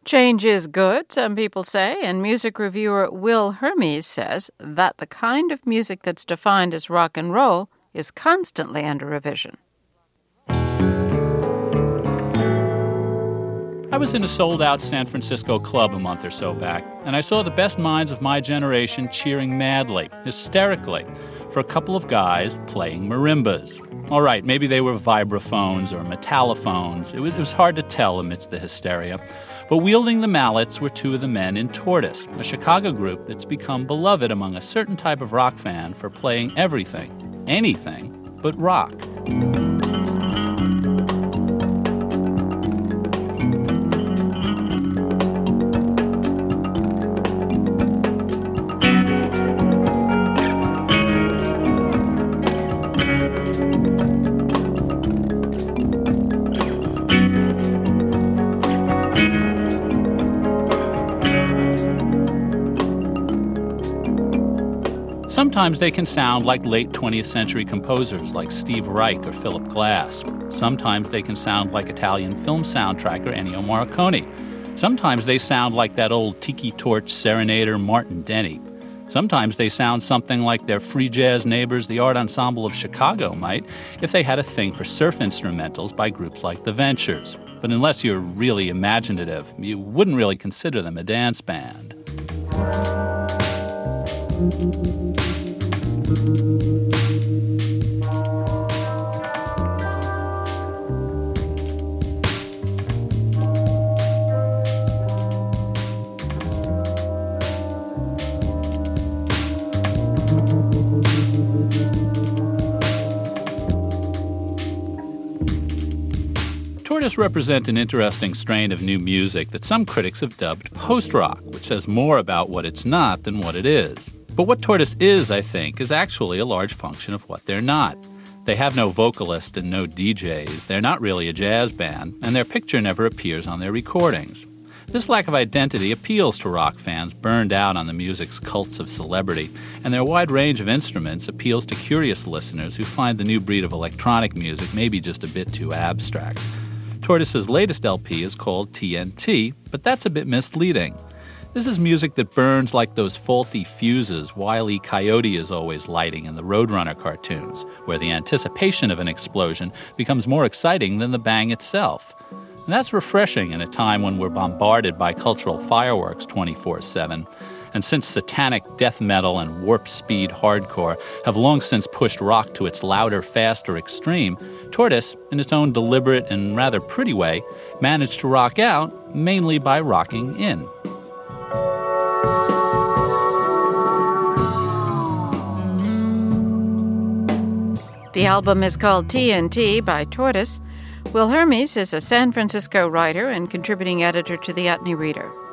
Change is good, some people say, and music reviewer Will Hermes says that the kind of music that's defined as rock and roll is constantly under revision. I was in a sold-out San Francisco club a month or so back, and I saw the best minds of my generation cheering madly, hysterically, for a couple of guys playing marimbas. All right, maybe they were vibraphones or metallophones. It was hard to tell amidst the hysteria. But wielding the mallets were two of the men in Tortoise, a Chicago group that's become beloved among a certain type of rock fan for playing everything, anything, but rock. Sometimes they can sound like late 20th century composers like Steve Reich or Philip Glass. Sometimes they can sound like Italian film soundtracker Ennio Morricone. Sometimes they sound like that old tiki torch serenader Martin Denny. Sometimes they sound something like their free jazz neighbors, the Art Ensemble of Chicago, might, if they had a thing for surf instrumentals by groups like The Ventures. But unless you're really imaginative, you wouldn't really consider them a dance band. Tortoise represent an interesting strain of new music that some critics have dubbed post-rock, which says more about what it's not than what it is. But what Tortoise is, I think, is actually a large function of what they're not. They have no vocalist and no DJs, they're not really a jazz band, and their picture never appears on their recordings. This lack of identity appeals to rock fans burned out on the music's cults of celebrity, and their wide range of instruments appeals to curious listeners who find the new breed of electronic music maybe just a bit too abstract. Tortoise's latest LP is called TNT, but that's a bit misleading. This is music that burns like those faulty fuses Wile E. Coyote is always lighting in the Roadrunner cartoons, where the anticipation of an explosion becomes more exciting than the bang itself. And that's refreshing in a time when we're bombarded by cultural fireworks 24/7. And since satanic death metal and warp speed hardcore have long since pushed rock to its louder, faster extreme, Tortoise, in its own deliberate and rather pretty way, managed to rock out mainly by rocking in. The album is called TNT by Tortoise. Will Hermes is a San Francisco writer and contributing editor to the Utne Reader.